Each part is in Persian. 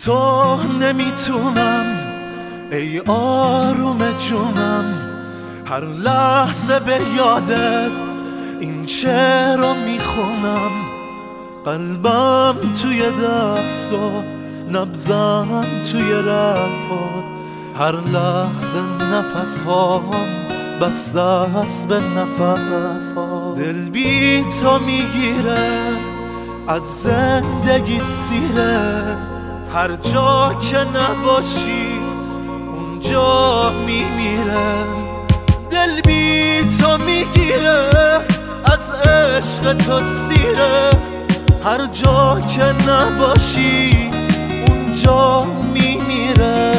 تو نمیتونم ای آروم جونم، هر لحظه به یادت این شعر رو میخونم. قلبم توی دستا، نبضم توی رگ‌هات، هر لحظه نفس‌هام بسته است به نفس‌ها. دل بی تو میگیره، از زندگی سیره، هر جا که نباشی اونجا میمیره. دل بی تو میگیره، از عشق تو سیره، هر جا که نباشی اونجا میمیره.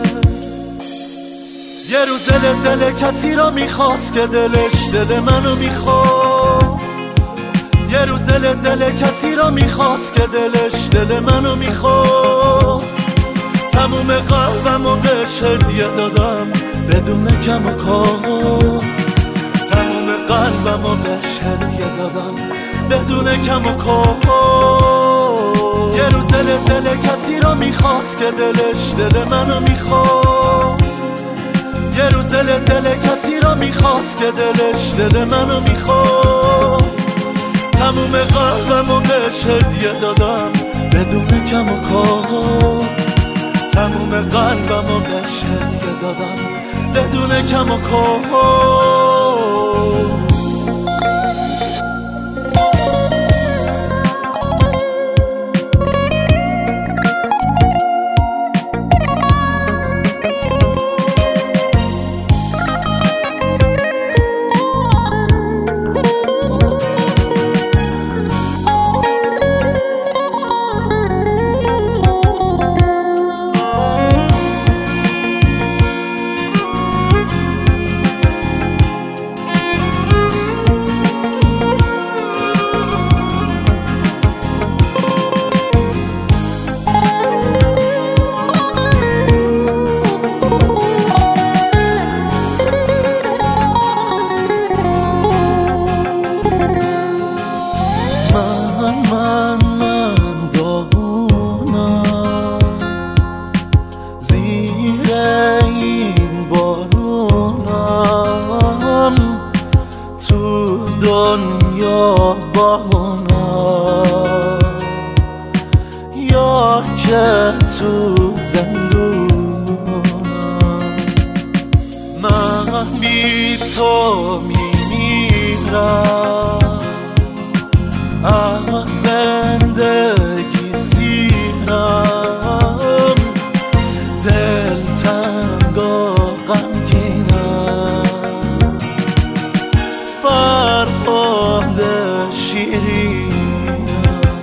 یه روز دل کسی را میخواست که دلش دل منو میخواست. یه روز دل کسی را میخواست که دلش دل منو میخواست. تموم قلبمو بهش هدیه دادم بدون کم و کاست. تموم قلبمو بهش هدیه دادم بدون کم و کاست. یه روز دل کسی را میخواست که دلش دل منو میخواست. یه روز دل کسی را میخواست که دلش دل منو میخواست. تموم قلبمو بهش هدیه دادم بدون کم و کاست. تموم قلبمو بهش هدیه دادم بدون کم و کاست. من داغونم زیر این بارونم، تو دنیا باهونم یا که تو زندونم. من بی تو میمیرم، از زندگی سیرم، دلتنگ و غمگینم، فرهاد شیرینم.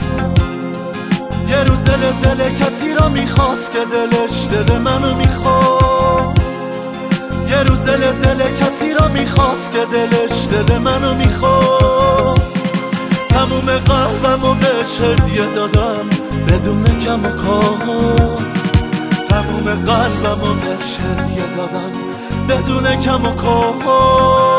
یه روز دل کسی را میخواست که دلش دل منو میخواست. یه روز دل کسی را میخواست که دلش دل منو میخواست. تموم قلبمو بهش هدیه دادم بدون کم و کاست. تموم قلبمو بهش هدیه دادم بدون کم و کاست.